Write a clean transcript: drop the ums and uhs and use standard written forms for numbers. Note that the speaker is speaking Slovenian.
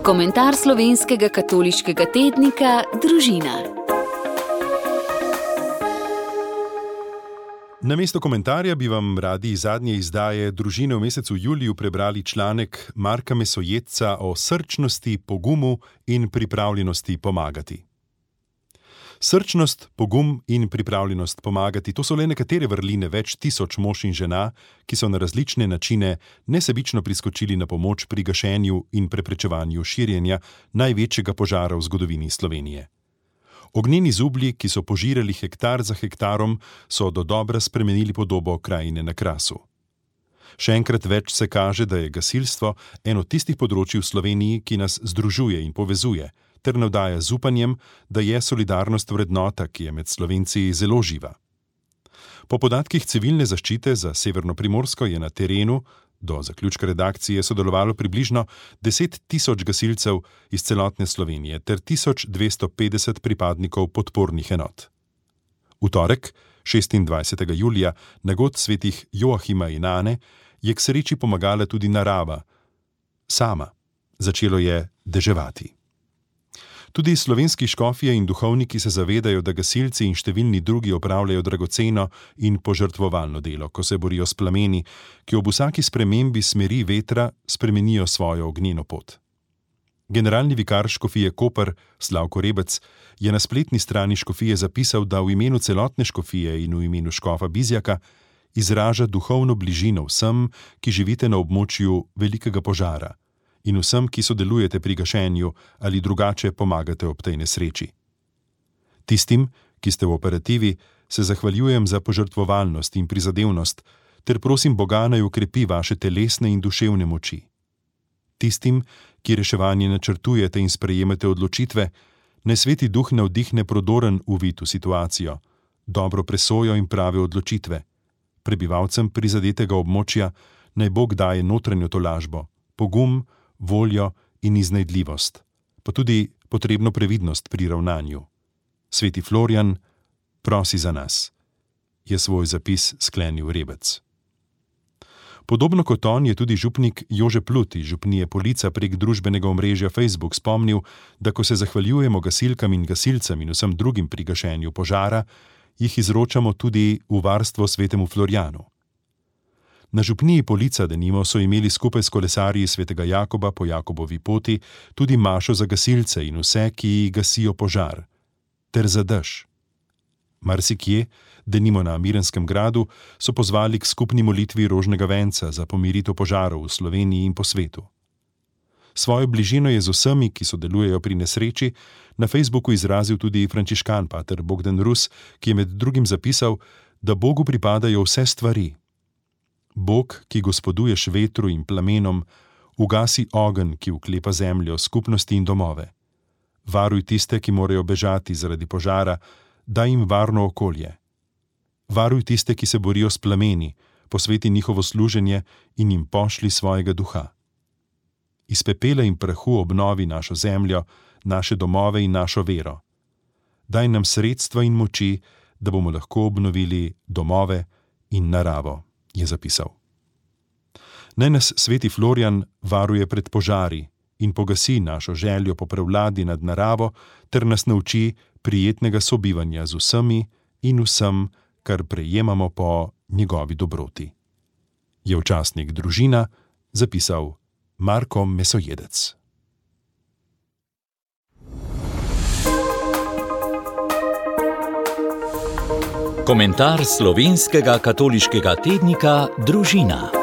Komentar slovenskega katoliškega tednika Družina. Namesto komentarja bi vam radi iz zadnje izdaje Družine v mesecu juliju prebrali članek Marka Mesojedca o srčnosti, pogumu in pripravljenosti pomagati. Srčnost, pogum in pripravljenost pomagati, to so le nekatere vrline več tisoč mož in žena, ki so na različne načine nesebično priskočili na pomoč pri gašenju in preprečevanju širjenja največjega požara v zgodovini Slovenije. Ognjeni zublji, ki so požirali hektar za hektarom, so dodobra spremenili podobo krajine na Krasu. Še enkrat več se kaže, da je gasilstvo eno tistih področij v Sloveniji, ki nas združuje in povezuje, ter navdaja z upanjem, da je solidarnost vrednota, ki je med Slovenci zelo živa. Po podatkih civilne zaščite za Severno Primorsko je na terenu do zaključka redakcije sodelovalo približno 10 tisoč gasilcev iz celotne Slovenije ter 1250 pripadnikov podpornih enot. V torek, 26. julija, na god svetih Joachima in Ane, je k sreči pomagala tudi narava. Sama. Začelo je deževati. Tudi slovenski škofje in duhovniki se zavedajo, da gasilci in številni drugi opravljajo dragoceno in požrtvovalno delo, ko se borijo s plameni, ki ob vsaki spremembi smeri vetra spremenijo svojo ognjeno pot. Generalni vikar škofije Koper, Slavko Rebec, je na spletni strani škofije zapisal, da v imenu celotne škofije in v imenu škofa Bizjaka izraža duhovno bližino vsem, ki živite na območju velikega požara, in vsem, ki sodelujete pri gašenju ali drugače pomagate ob tej nesreči. Tistim, ki ste v operativi, se zahvaljujem za požrtvovalnost in prizadevnost, ter prosim Boga naj ukrepi vaše telesne in duševne moči. Tistim, ki reševanje načrtujete in sprejemate odločitve, naj Sveti Duh navdihne prodoren uvid v situacijo, dobro presojo in prave odločitve. Prebivalcem prizadetega območja naj Bog daje notranjo tolažbo, pogum, voljo in iznajdljivost, pa tudi potrebno previdnost pri ravnanju. Sveti Florjan, prosi za nas, je svoj zapis sklenil Rebec. Podobno kot on je tudi župnik Jože Plut iz župnije Polica prek družbenega omrežja Facebook spomnil, da ko se zahvaljujemo gasilkam in gasilcem in vsem drugim pri gašenju požara, jih izročamo tudi v varstvo svetemu Florjanu. Na župniji Polica, denimo, so imeli skupaj s kolesarji svetega Jakoba po Jakobovi poti tudi mašo za gasilce in vse, ki gasijo požar, ter za dež. Marsikje, denimo na Mirenskem gradu, so pozvali k skupni molitvi rožnega venca za pomiritev požarov v Sloveniji in po svetu. Svojo bližino je z vsemi, ki sodelujejo pri nesreči, na Facebooku izrazil tudi frančiškan pater Bogdan Rus, ki je med drugim zapisal, da Bogu pripadajo vse stvari. Bog, ki gospoduješ vetru in plamenom, ugasi ogenj, ki vklepa zemljo, skupnosti in domove. Varuj tiste, ki morajo bežati zaradi požara, daj jim varno okolje. Varuj tiste, ki se borijo s plameni, posveti njihovo služenje in jim pošlji svojega duha. Iz pepela in prahu obnovi našo zemljo, naše domove in našo vero. Daj nam sredstva in moči, da bomo lahko obnovili domove in naravo, je zapisal. Naj nas sveti Florjan varuje pred požari in pogasi našo željo po prevladi nad naravo ter nas nauči prijetnega sobivanja z vsemi in vsem, kar prejemamo po njegovi dobroti. Je v časnik Družina zapisal Marko Mesojedec. Komentar slovenskega katoliškega tednika Družina.